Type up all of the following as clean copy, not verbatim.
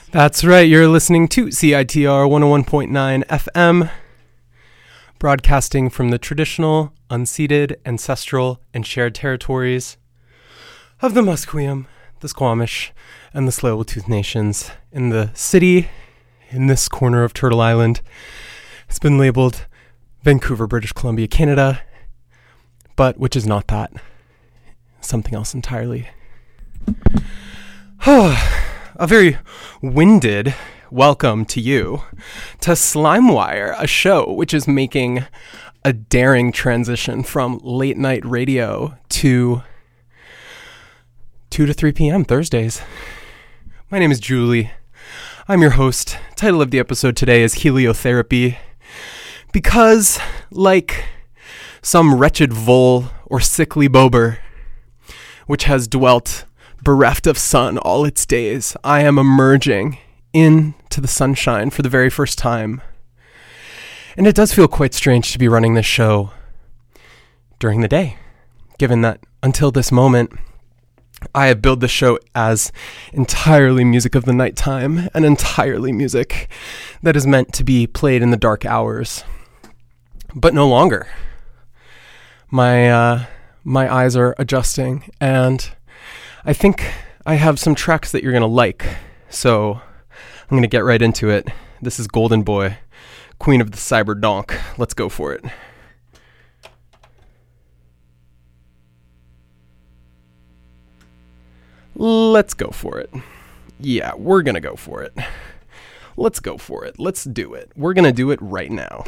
That's right, you're listening to CITR 101.9 FM, broadcasting from the traditional, unceded, ancestral, and shared territories of the Musqueam, the Squamish, and the Tsleil-Waututh Nations in the city, in this corner of Turtle Island. It's been labeled Vancouver, British Columbia, Canada, but which is not that. Something else entirely. A very winded welcome to you to Slimewire, a show which is making a daring transition from late night radio to 2 to 3 p.m. Thursdays. My name is Julie. I'm your host. Title of the episode today is Heliotherapy, because like some wretched vole or sickly bober, which has dwelt bereft of sun all its days, I am emerging into the sunshine for the very first time. And it does feel quite strange to be running this show during the day, given that until this moment, I have billed the show as entirely music of the nighttime and entirely music that is meant to be played in the dark hours. But no longer. My eyes are adjusting, and I think I have some tracks that you're going to like, so I'm going to get right into it. This is Golden Boy, Queen of the Cyber Donk. Let's go for it. Let's go for it. Yeah, we're going to go for it. Let's go for it. Let's do it. We're going to do it right now.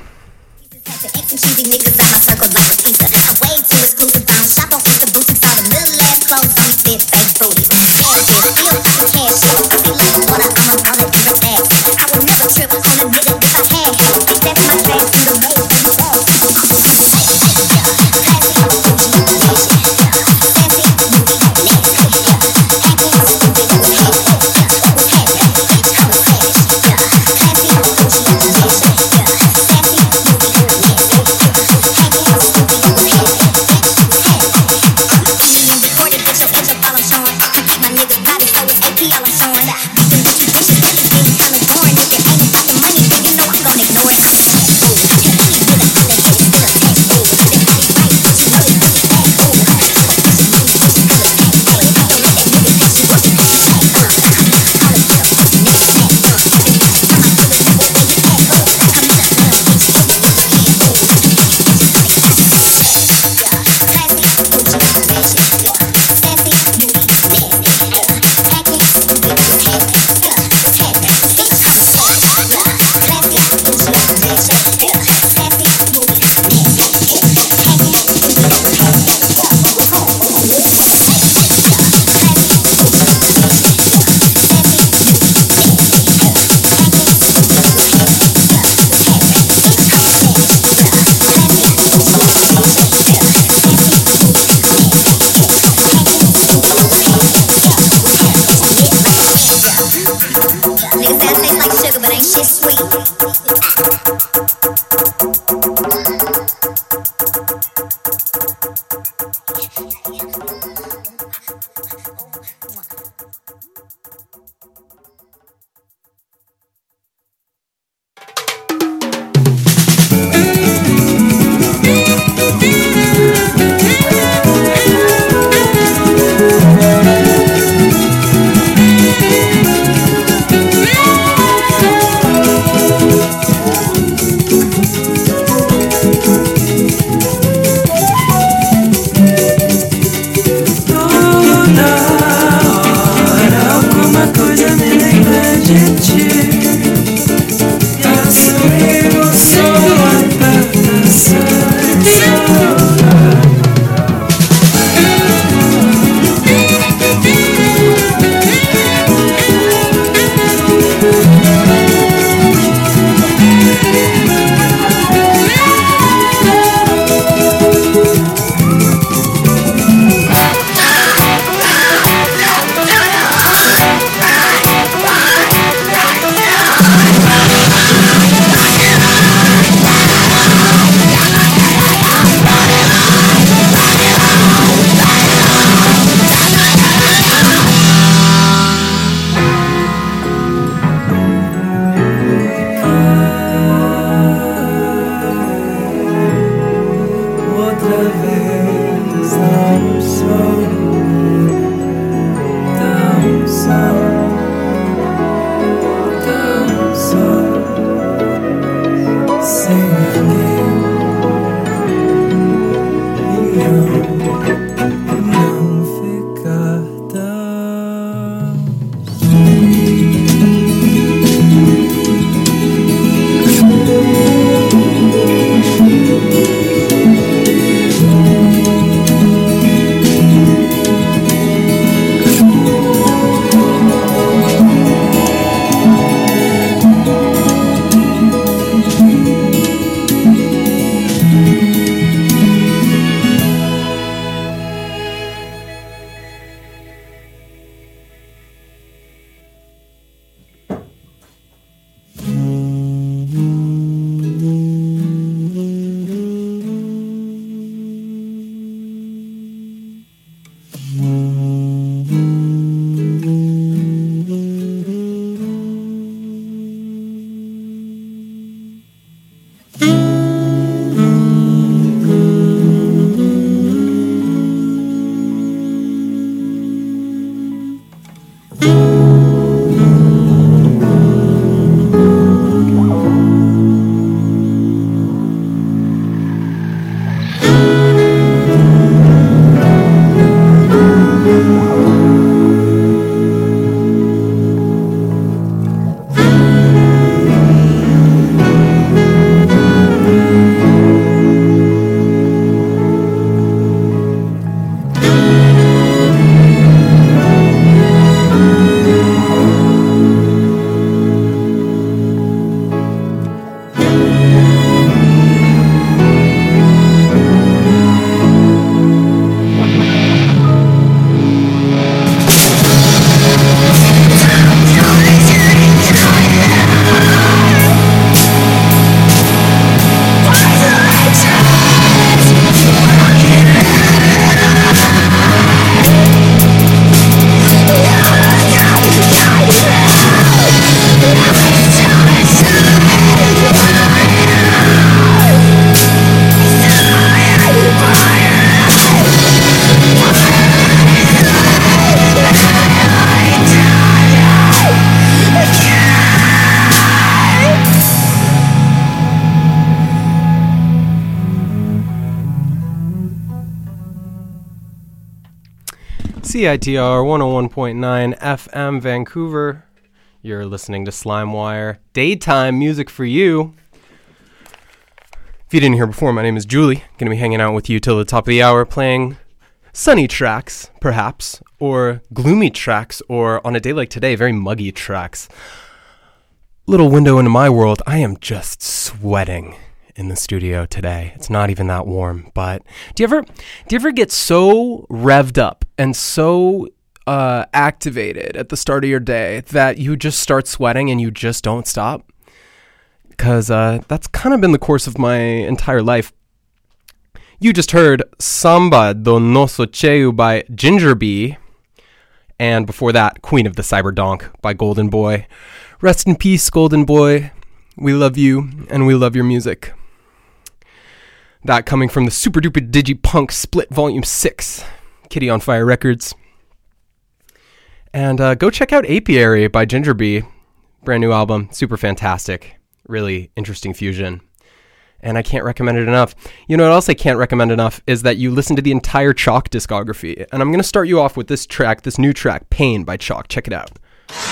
CITR 101.9 FM Vancouver. You're listening to Slimewire. Daytime music for you. If you didn't hear before, my name is Julie. Going to be hanging out with you till the top of the hour, playing sunny tracks, perhaps, or gloomy tracks, or on a day like today, very muggy tracks. Little window into my world. I am just sweating in the studio today. It's not even that warm, but do you ever get so revved up and so activated at the start of your day that you just start sweating and you just don't stop? Because that's kind of been the course of my entire life. You just heard Samba do Nosso Cheio by Ginger Bee, and before that, Queen of the Cyberdonk by Golden Boy. Rest in peace, Golden Boy. We love you, and we love your music. That coming from the Super Duper Digipunk Split Volume 6, Kitty on Fire Records. And go check out Apiary by Ginger Bee. Brand new album, super fantastic. Really interesting fusion. And I can't recommend it enough. You know what else I can't recommend enough is that you listen to the entire Chalk discography. And I'm going to start you off with this track, this new track, Pain by Chalk. Check it out.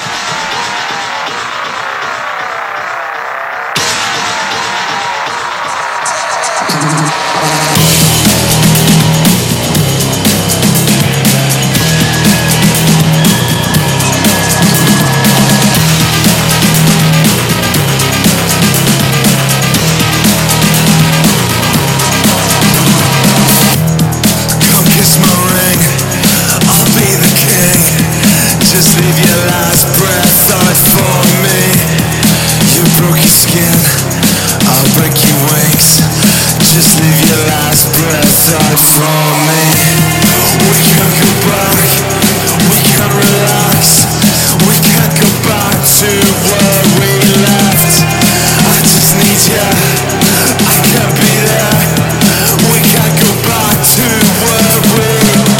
Just leave your last breath out for me. You broke your skin, I'll break your wings. Just leave your last breath out for me. We can't go back, we can't relax. We can't go back to where we left. I just need you, I can't be there. We can't go back to where we.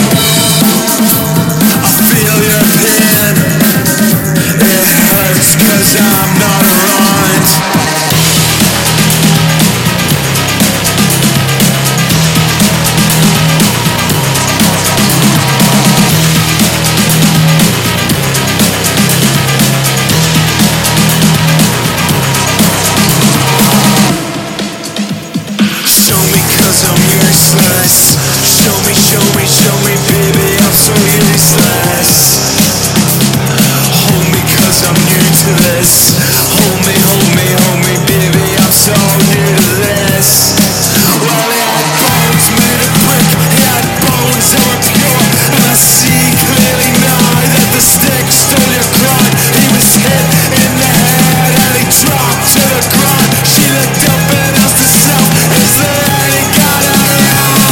I feel your pain, it hurts 'cause I'm not around. Show me 'cause I'm useless. Show me, baby, I'm so useless. Hold me 'cause I'm new to this. Hold me, baby, I'm so new to this. Well, he had bones made of brick, he had bones that were pure. And I see clearly now that the stick stole your crown. He was hit in the head and he dropped to the ground. She looked up and asked herself, is there any God around?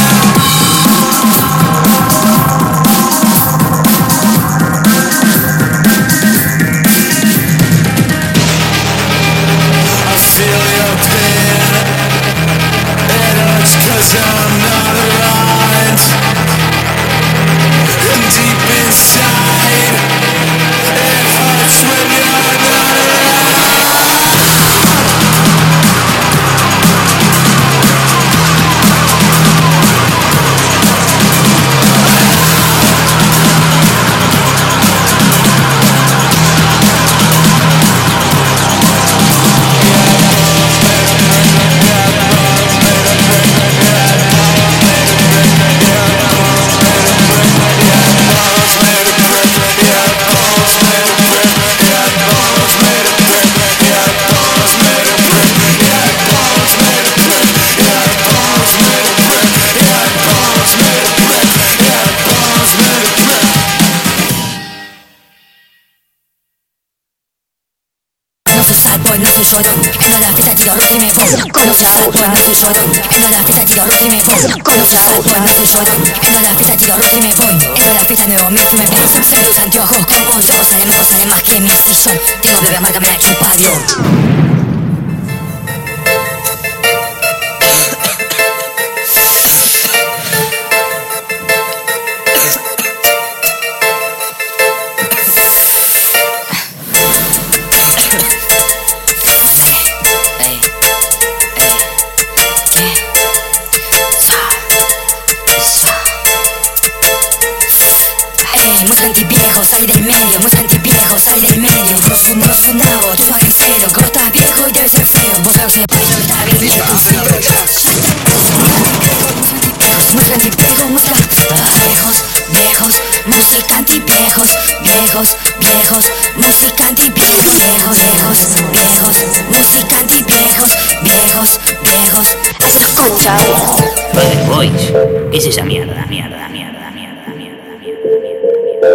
I feel your pain, it hurts 'cause I'm not around. And deep inside, it hurts when you're not around. não fui chorão. Ela na pista de galo que me voa. Quando fala, boy, não fui chorão. Ela na pista de galo que me voa. Quando fala, boy, não fui chorão. Ela na pista de galo que me voa. Ela na pista de homem, me ve. Sendo tan yo, con yo, sale más que mi sillón. Digo, bebé, amárgame la chupación. su nabo, tu fariseo, gota viejo y debe ser feo. Vos veo si me parece no está bien viejo. Música antiviejos, música viejos, viejos, música antiviejos, viejos, viejos, música antiviejos, viejos, viejos, viejos, música antiviejos, viejos, viejos. Así los conchas. Brother Boys, ¿qué es esa mierda, mierda, mierda, mierda, mierda, mierda?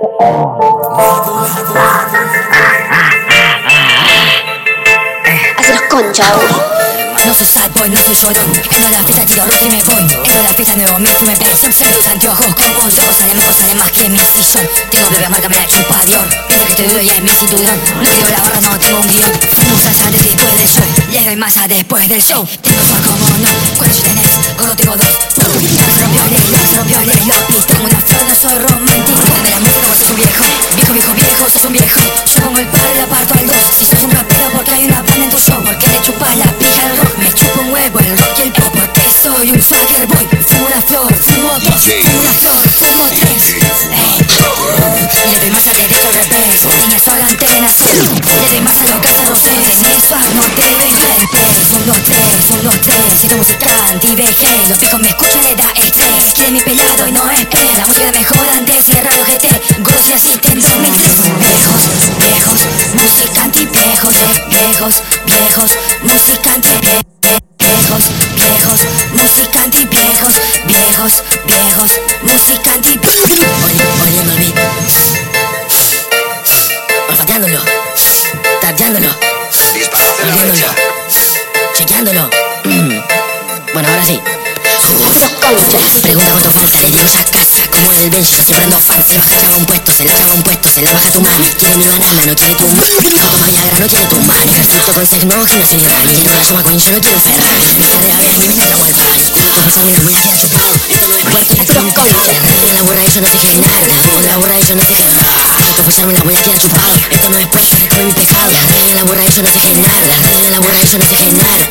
Así los conchas. No soy sad boy, no soy llorón. Entro a la fiesta, tiro rock y me voy. Entro a la fiesta, nuevo mix y me pego. Siempre los anteojos con un loco sale más que mi sillón. Tengo bebé, marca, me la chupa Dior. Pide que te duro y es mi cinturón. No quiero la barra, no tengo un guión. Fumo salsa antes y después del show. Les doy masa después del show. Tengo swag como no, ¿cuántos tenés? Gordo tengo dos. Se rompió el hielo y tengo una flor, no soy romántico. De la música vos sos un viejo. Viejo, viejo, viejo, sos un viejo. Yo pongo el palo y la parto al dos. Si sos un rapero porque hay una banda en tu show. Porque le chupas la pija al rock. Me chupo un huevo el rock y el pop. Porque soy un swagger boy. Fumo una flor, fumo dos. Fumo una flor, fumo tres. Le doy más al derecho al revés. Tiene swag antena cero. Le doy más a lo que hace Rosé. Tenés swag, no te ves bien. Play, 1, 2, 3, 1, 2, 3. Siento música anti-VG. Los viejos me escuchan, le da estrés. Quieren mi pelado y no esperen. La música mejor antes y el radio GT. Gordos y así en 2003. Viejos, viejos, música anti-viejos. Viejos, viejos, música anti-viejos. Viejos, viejos, música anti-viejos. Viejos, viejos, música anti-viejos. Oliendo el beat, olfateándolo, tapeándolo, oliéndolo, chequeándolo. Bueno, ahora sí. Pregunta cuánto falta, le llego a casa como el Benji, yo siempre ando fancy. Baja ya un puesto, se la baja un puesto, se la baja tu mami. Quiere mi banana, no quiere tu mami. No toma Viagra, no quiere tu mami. Ejercito con sex, no gimnasio ni rally. Lleno la suma con yo no quiero Ferrari. Me quiere a ver, mi me trajo al party. Confesame la buena que ha chupado. Esto no es puerto, esto es un café. Arriba la borra y yo no te nada. Arriba la borra y yo no te nada. Confesarme la buena que ha chupado. Esto no es puerto, recome mi pecado. Arriba la borra y yo no te nada. Arriba la borra y yo no te nada.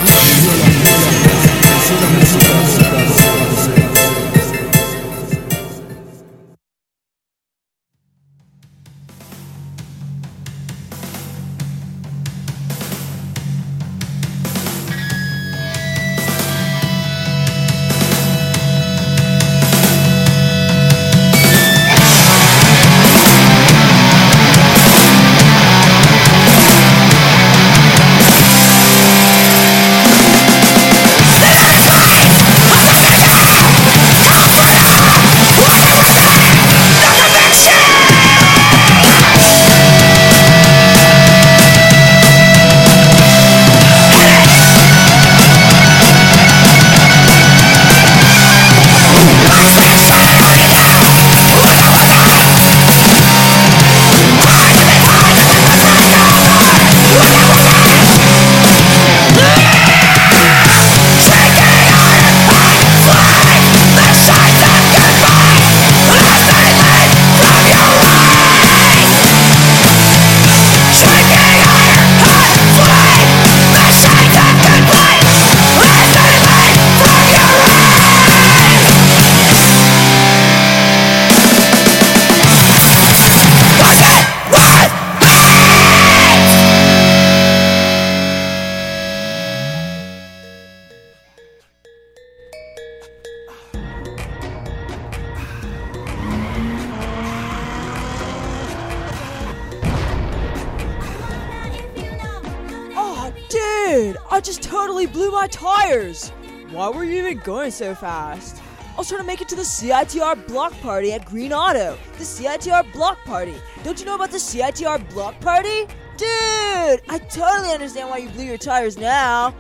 Dude, I just totally blew my tires! Why were you even going so fast? I was trying to make it to the CITR block party at Green Auto. The CITR block party. Don't you know about the CITR block party? Dude, I totally understand why you blew your tires now.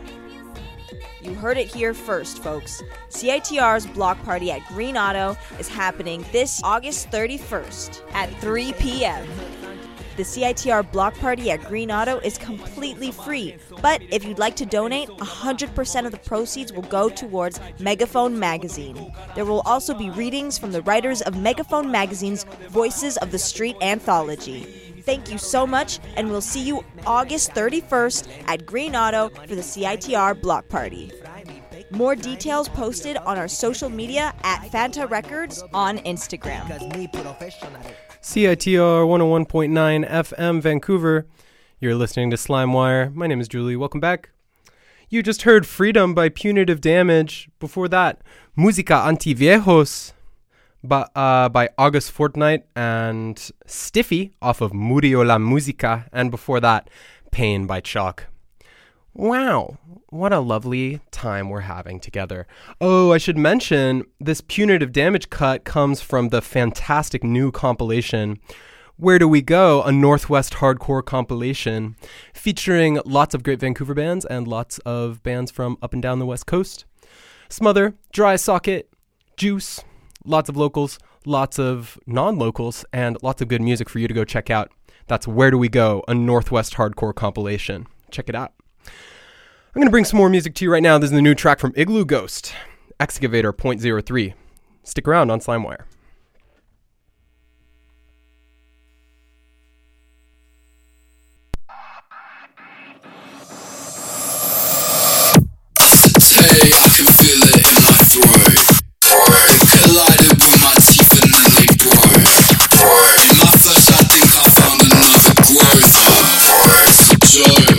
You heard it here first, folks. CITR's block party at Green Auto is happening this August 31st at 3 p.m. The CITR block party at Green Auto is completely free, but if you'd like to donate, 100% of the proceeds will go towards Megaphone Magazine. There will also be readings from the writers of Megaphone Magazine's Voices of the Street anthology. Thank you so much, and we'll see you August 31st at Green Auto for the CITR block party. More details posted on our social media at Fanta Records on Instagram. CITR 101.9 FM Vancouver. You're listening to Slimewire. My name is Julie. Welcome back. You just heard Freedom by Punitive Damage. Before that, Música Antiviejos by August Fortnight and Stiffy off of Murió la Música. And before that, Pain by Chalk. Wow, what a lovely time we're having together. Oh, I should mention, this Punitive Damage cut comes from the fantastic new compilation, Where Do We Go? A Northwest Hardcore compilation, featuring lots of great Vancouver bands and lots of bands from up and down the West Coast. Smother, Dry Socket, Juice, lots of locals, lots of non-locals, and lots of good music for you to go check out. That's Where Do We Go? A Northwest Hardcore compilation. Check it out. I'm going to bring some more music to you right now. This is the new track from Igloo Ghost, Excavator .03. Stick around on Slimewire. Hey, I can feel it in my throat. It collided with my teeth and then they broke. In my flesh I think I found another growth. It's a joke.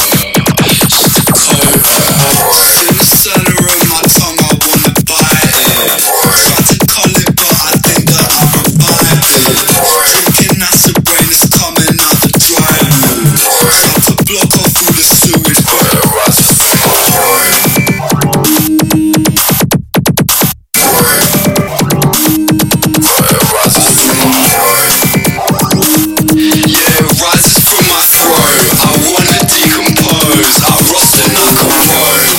In the center of my tongue I wanna bite it. Try to cull it but I think that I revive it. Drinking acid rain is coming out the driveway. Try to block off all the sewage but it rises from my throat. Yeah, it rises from my throat. I wanna decompose. I rust and I corrode.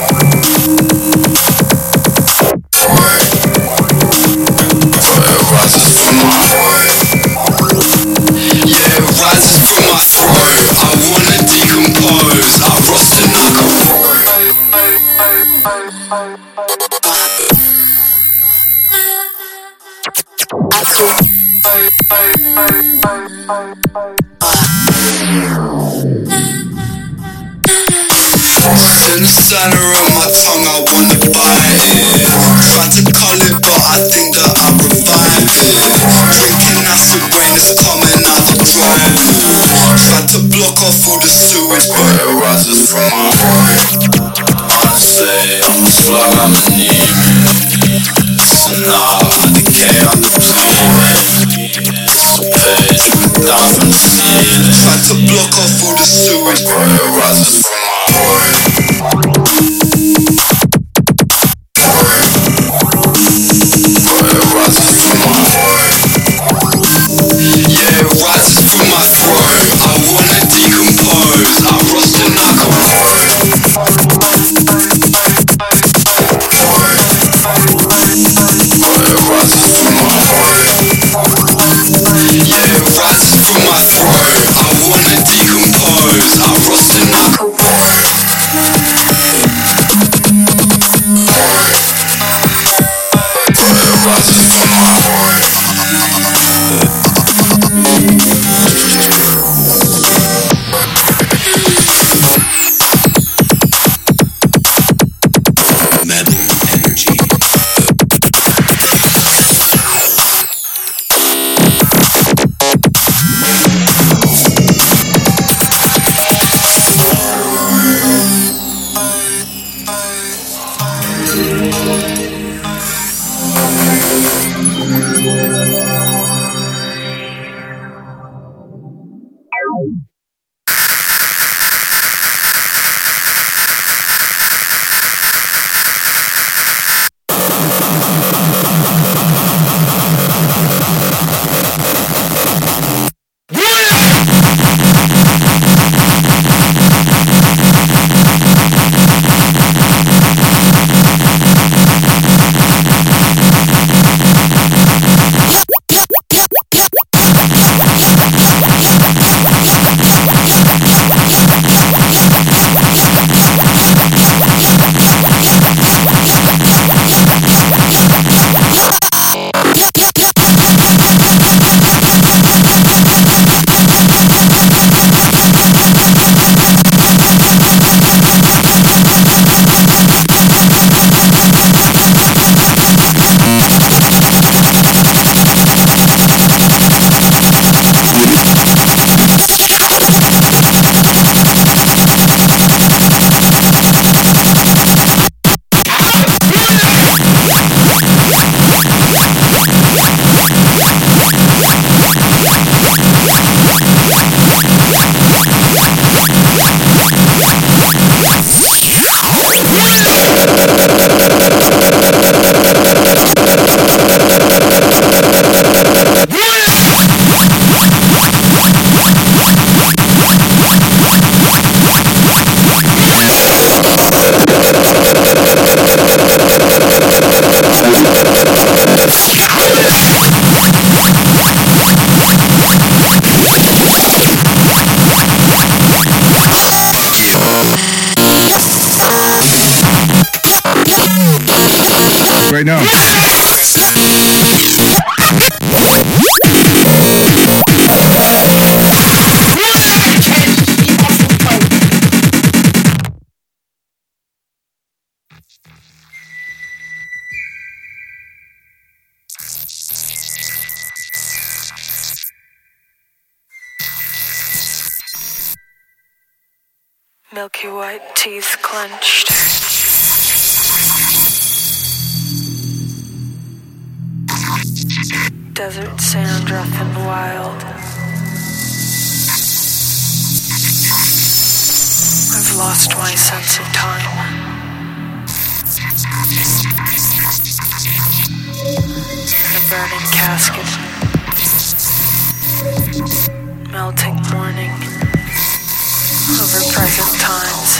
Yeah, it rises from my throat. I wanna decompose. I rust and I In the center of my tongue I wanna bite it. Try to cull it but I think that I revive it. Drinking acid rain is coming out the driveway. Try to block off all the sewage but it rises from my throat. I say I'm a slug, I'm anemic. Listen up, I decay, I'm depleted. It's a page, down from the ceiling. Try to block off all the sewage but it rises from my throat. Yeah, it rises from my throat. I wanna decompose. I rust and I corrode. Yeah, it rises from my throat. I wanna decompose. I rust and I corrode. It rises from my throat. right now. Milky white teeth clenched. Desert sand rough and wild. I've lost my sense of time. In a burning casket. Melting morning. Over present times.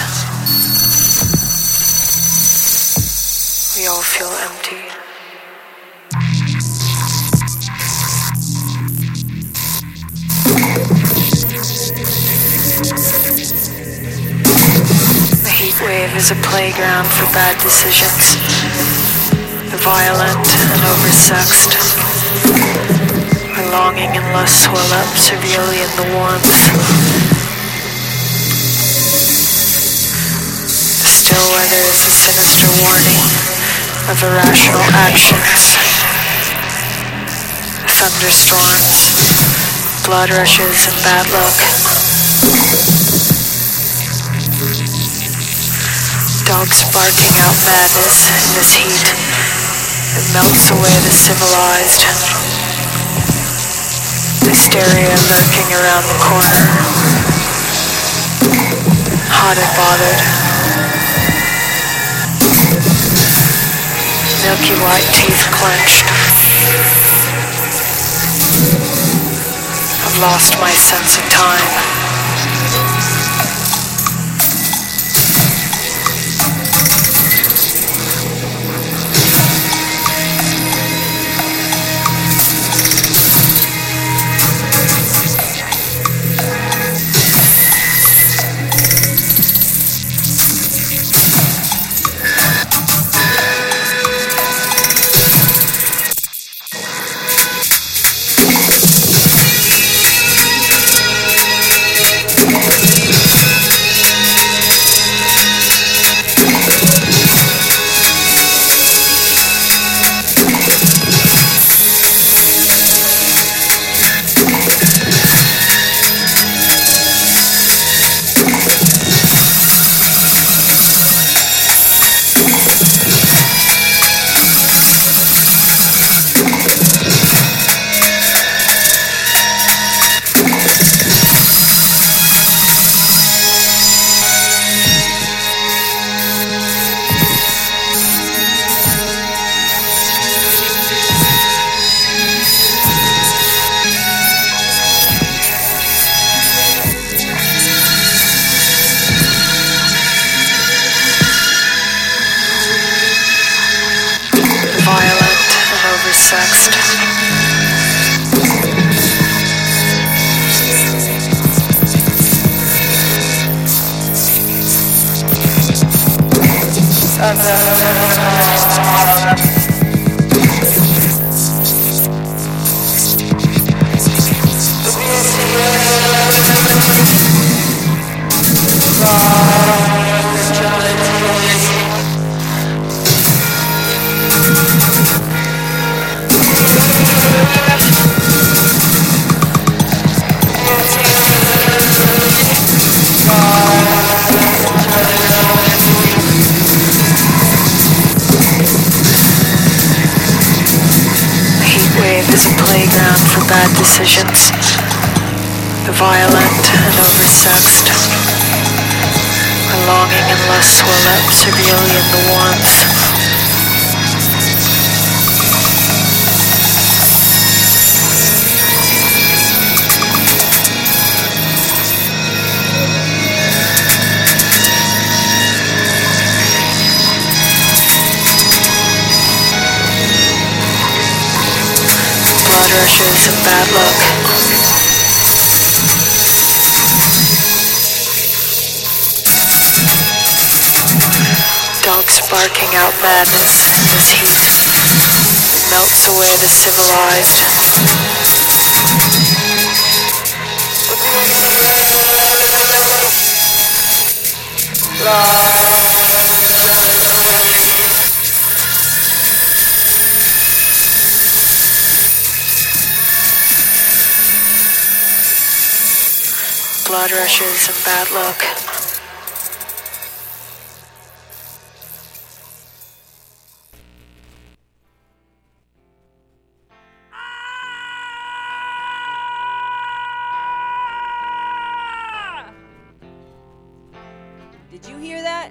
We all feel empty. The heat wave is a playground for bad decisions. The violent and oversexed. Our longing and lust swell up severely in the warmth. Still weather is a sinister warning of irrational actions. Thunderstorms, blood rushes, and bad luck. Dogs barking out madness in this heat. It melts away the civilized. Hysteria lurking around the corner. Hot and bothered. Milky white teeth clenched. I've lost my sense of time. Decisions, the violent and oversexed, our longing and lust swell up severely in the warmth. Blood rushes and bad luck. Dogs barking out madness in this heat. melts away the civilized. Blood rushes and bad luck. Did you hear that?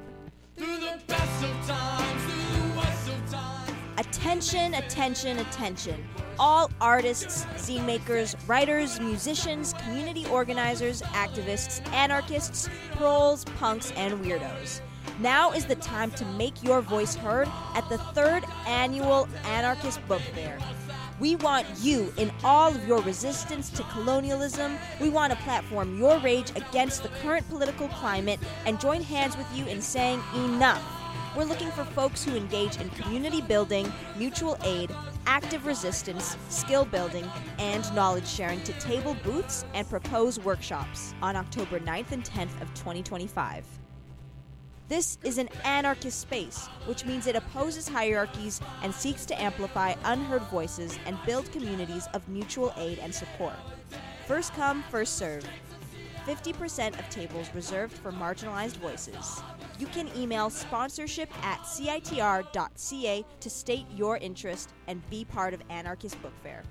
Attention, attention, attention. All artists, zine makers, writers, musicians, community organizers, activists, anarchists, proles, punks, and weirdos. Now is the time to make your voice heard at the 3rd Annual Anarchist Book Fair. We want you in all of your resistance to colonialism. We want to platform your rage against the current political climate and join hands with you in saying enough. We're looking for folks who engage in community building, mutual aid, active resistance, skill building, and knowledge sharing to table booths and propose workshops on October 9th and 10th of 2025. This is an anarchist space, which means it opposes hierarchies and seeks to amplify unheard voices and build communities of mutual aid and support. First come, first serve. 50% of tables reserved for marginalized voices. You can email sponsorship@citr.ca to state your interest and be part of Anarchist Book Fair.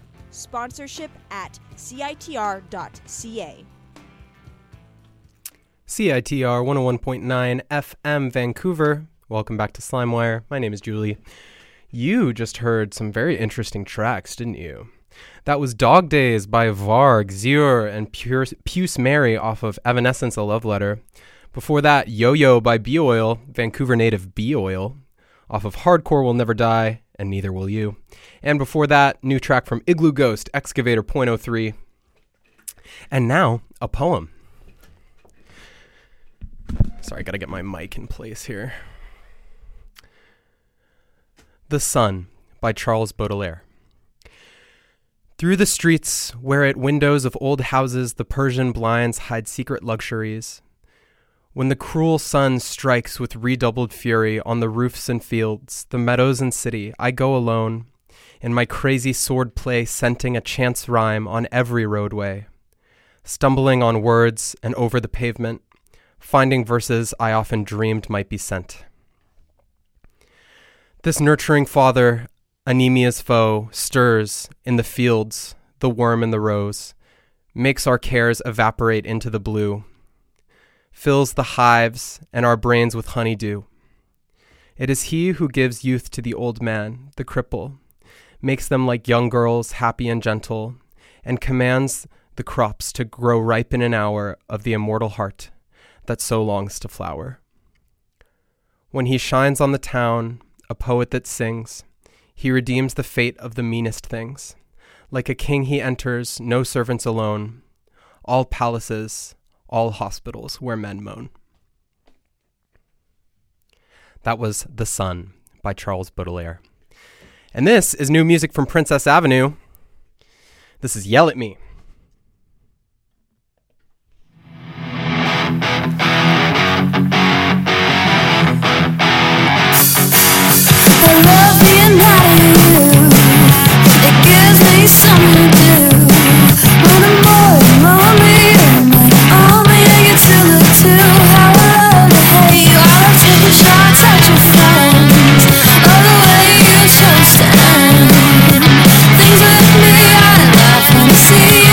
Sponsorship@citr.ca. CITR 101.9 FM Vancouver. Welcome back to Slimewire. My name is Julie. You just heard some very interesting tracks, didn't you? That was Dog Days by Varg, Ziur, and Puce Mary off of Evanescence, A Love Letter. Before that, Yo-Yo by B-Oil, Vancouver native B-Oil, off of Hardcore Will Never Die, and Neither Will You. And before that, new track from Igloo Ghost, Excavator .03. And now, a poem. Sorry, gotta get my mic in place here. The Sun by Charles Baudelaire. Through the streets, where at windows of old houses the Persian blinds hide secret luxuries, when the cruel sun strikes with redoubled fury on the roofs and fields, the meadows and city, I go alone, in my crazy swordplay scenting a chance rhyme on every roadway, stumbling on words and over the pavement, finding verses I often dreamed might be sent. This nurturing father, anemia's foe, stirs in the fields, the worm in the rose, makes our cares evaporate into the blue, fills the hives and our brains with honeydew. It is he who gives youth to the old man, the cripple, makes them like young girls, happy and gentle, and commands the crops to grow ripe in an hour of the immortal heart that so longs to flower. When he shines on the town, a poet that sings, he redeems the fate of the meanest things. Like a king he enters, no servants alone, all palaces, all hospitals where men moan. That was The Sun by Charles Baudelaire. And this is new music from Princess Avenue. This is Yell at Me. I love being mad at you. It gives me something to do. When I'm bored and lonely, I'm like, oh man, you too look too. How I love to hate you. I love taking shots at your friends. Love the way you so stand. Things with me, I laugh when I see you.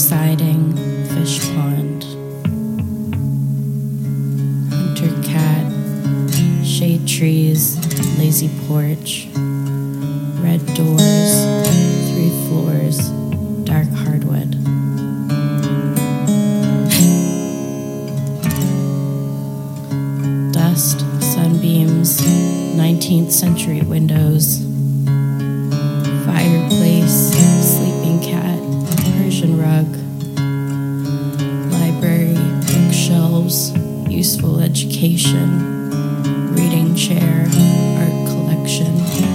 siding, fish pond, hunter cat, shade trees, lazy porch, red doors, 3 floors, dark hardwood. Dust, sunbeams, 19th century windows, fireplace, sleeping cat, Persian rug, library, bookshelves, useful education, reading chair, art collection,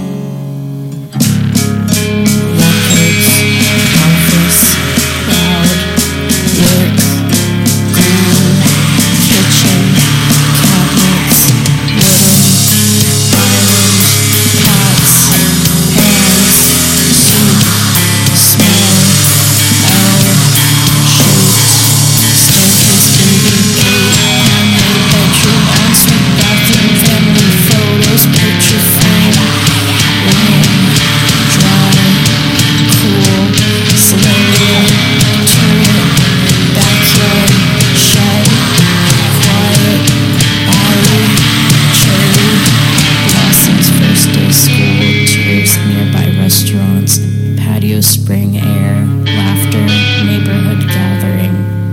records, office, crowd, work, ground, kitchen, cabinets, wooden, island, pots, pans, soup, smell, shoots, staircase to the gate, handmade bedroom, ensuite bathroom, family photos, picture frame, warm, dry, cool, scenario, turret, backyard, shed, quiet, alley, cherry, blossoms, first day school, tours, nearby restaurants, patio, spring air, laughter, neighborhood gathering.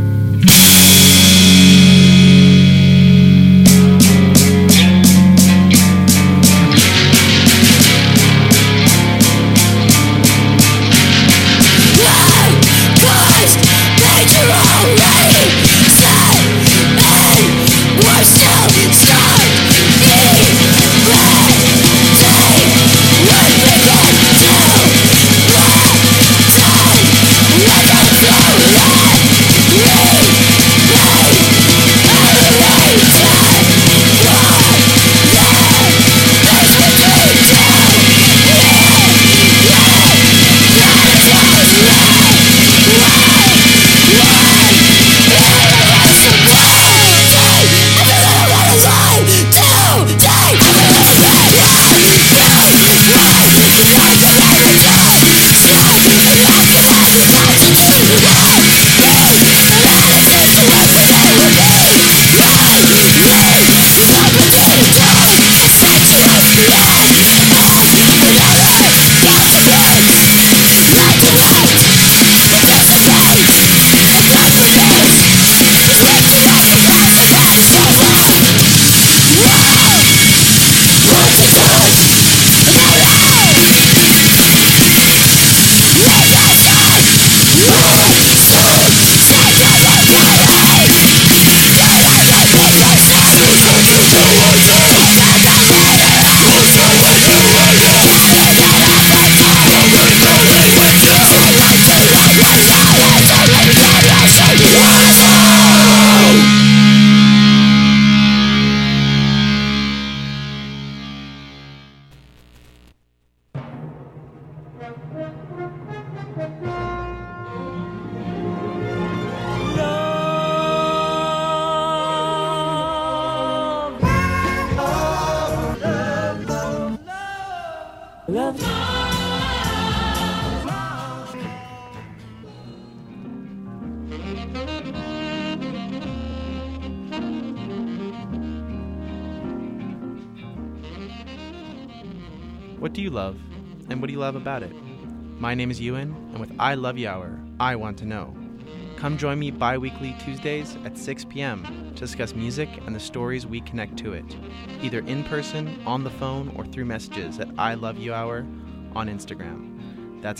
What do you love, and what do you love about it? My name is Ewan, and with I Love You Hour, I want to know. Come join me bi-weekly Tuesdays at 6 p.m. to discuss music and the stories we connect to it, either in person, on the phone, or through messages at I Love You Hour on Instagram. That's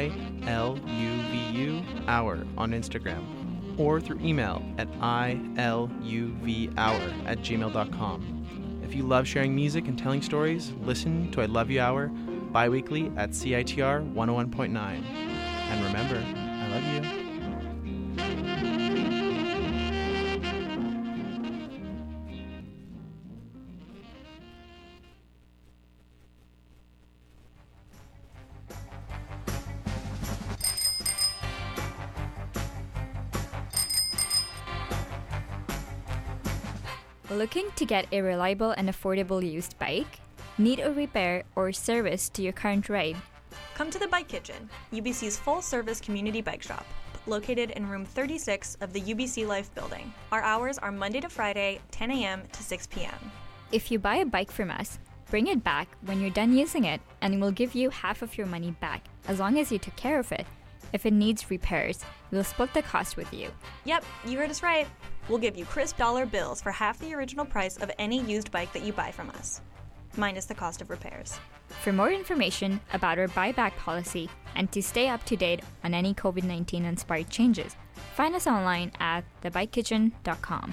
ILUVU Hour on Instagram, or through email at iluvhour@gmail.com. If you love sharing music and telling stories, listen to I Love You Hour bi-weekly at CITR 101.9. And remember, I love you. Looking to get a reliable and affordable used bike? Need a repair or service to your current ride? Come to the Bike Kitchen, UBC's full-service community bike shop. located in room 36 of the UBC Life building. Our hours are Monday to Friday, 10 a.m. to 6 p.m. If you buy a bike from us, bring it back when you're done using it, and we'll give you half of your money back, as long as you took care of it. If it needs repairs, we'll split the cost with you. Yep, you heard us right. We'll give you crisp dollar bills for half the original price of any used bike that you buy from us, minus the cost of repairs. For more information about our buyback policy and to stay up to date on any COVID-19 inspired changes, find us online at thebikekitchen.com.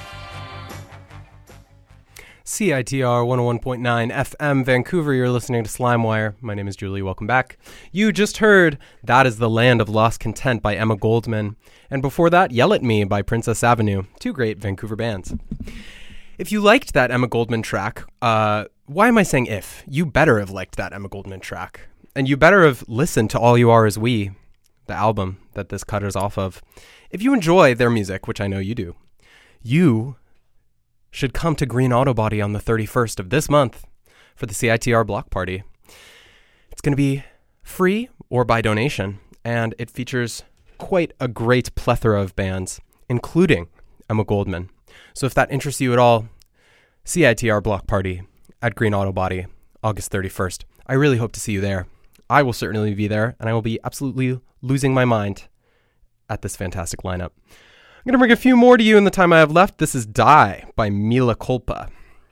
CITR 101.9 FM Vancouver, you're listening to Slimewire. My name is Julie, welcome back. You just heard That Is the Land of Lost Content by Emma Goldman. And before that, Yell at Me by Princess Avenue, two great Vancouver bands. If you liked that Emma Goldman track, why am I saying if? You better have liked that Emma Goldman track. And you better have listened to All You Are Is We, the album that this cutter's off of. If you enjoy their music, which I know you do, you should come to Green Auto Body on the 31st of this month for the CITR block party. It's going to be free or by donation, and it features quite a great plethora of bands, including Emma Goldman. So if that interests you at all, CITR block party at Green Auto Body, August 31st. I really hope to see you there. I will certainly be there, and I will be absolutely losing my mind at this fantastic lineup. I'm going to bring a few more to you in the time I have left. This is Die by Mila Culpa.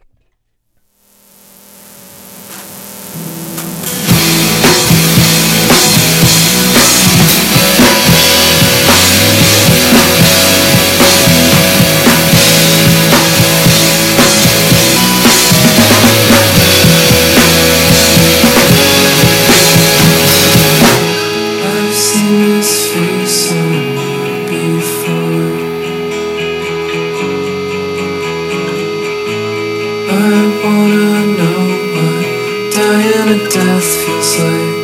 I've seen this face on before. I wanna know what dying a death feels like.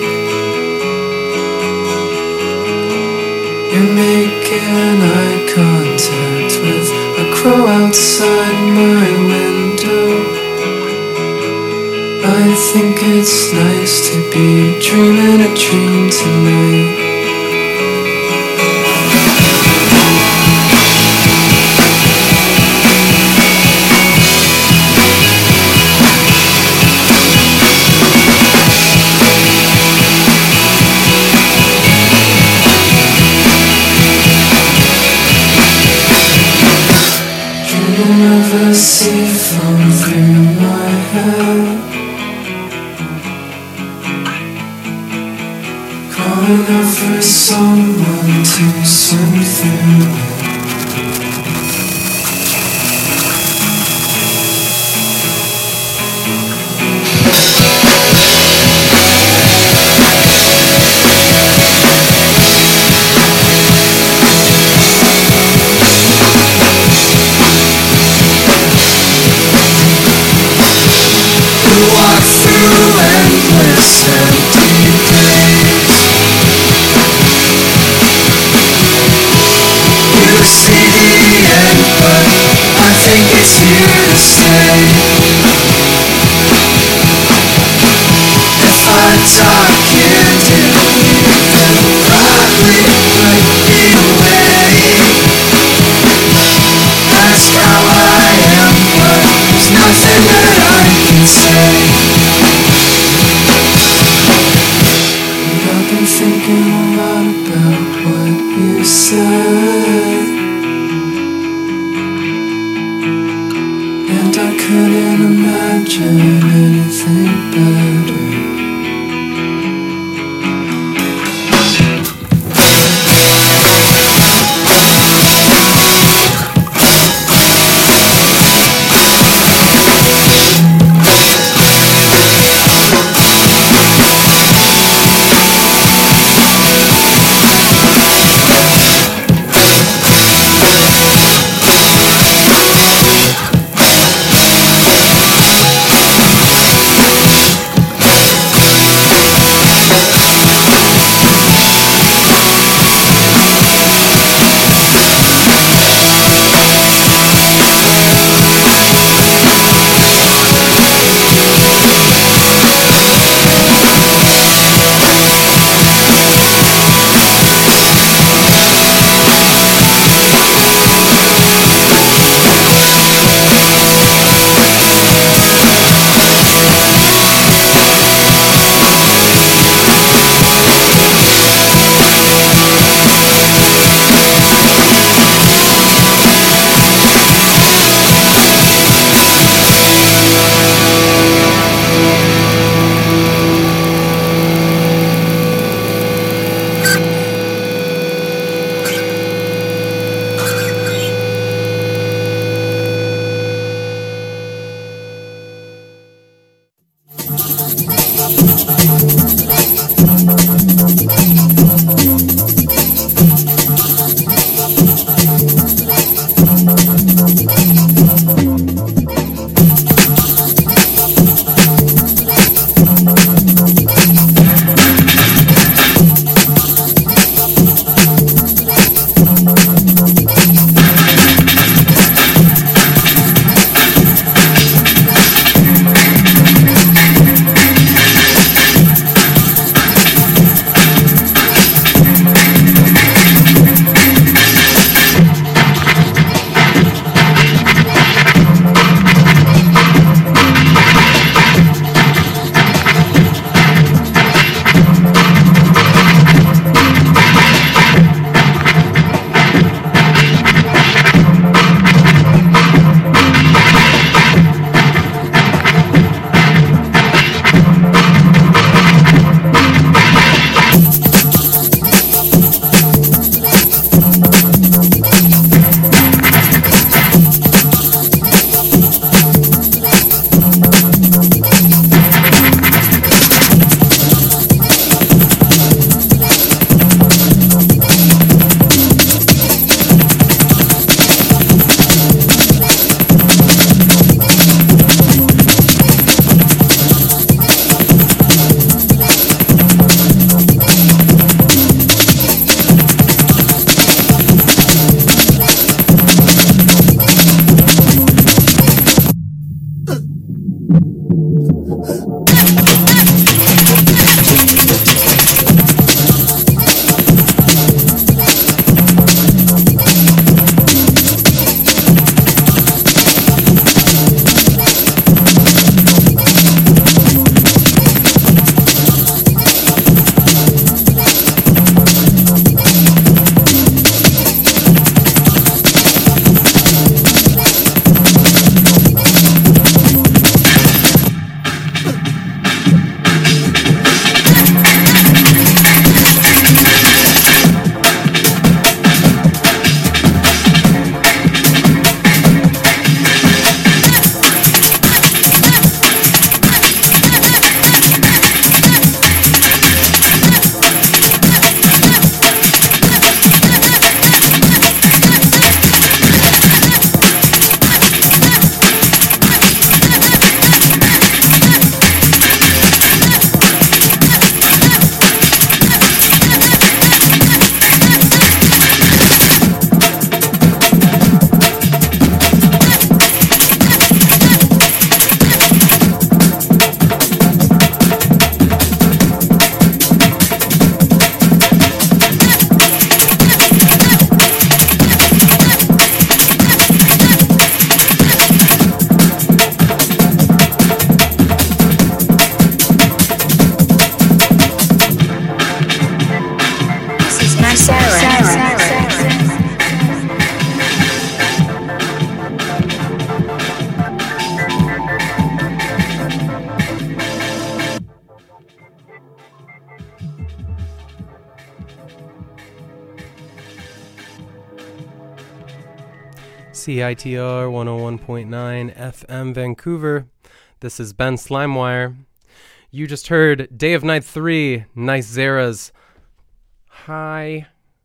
You're making eye contact with a crow outside my window. I think it's nice to be dreaming a dream tonight. Dreaming of a sea flowing through my head, calling out for someone to swim through. Walk through endless empty days. You see the end, but I think it's here to stay. If I talk you to you, then probably put me away. Ask how I am, but there's nothing that I can say. And I've been thinking a lot about what you said, and I couldn't imagine anything better. CITR 101.9 FM Vancouver. This is Ben Slimewire. You just heard Day of Night 3, Nicera's High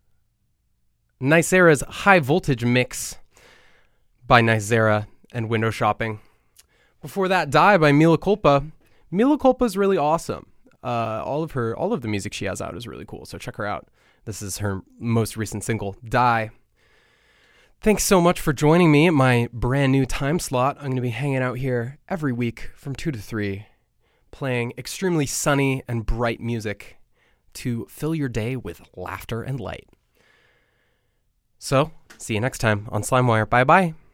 Voltage Mix by Nicera and Window Shopping. Before that, Die by Mila Culpa. Mila Culpa is really awesome. All of the music she has out is really cool, so check her out. This is her most recent single, Die. Thanks so much for joining me at my brand new time slot. I'm going to be hanging out here every week from 2 to 3, playing extremely sunny and bright music to fill your day with laughter and light. So, see you next time on Slimewire. Bye-bye.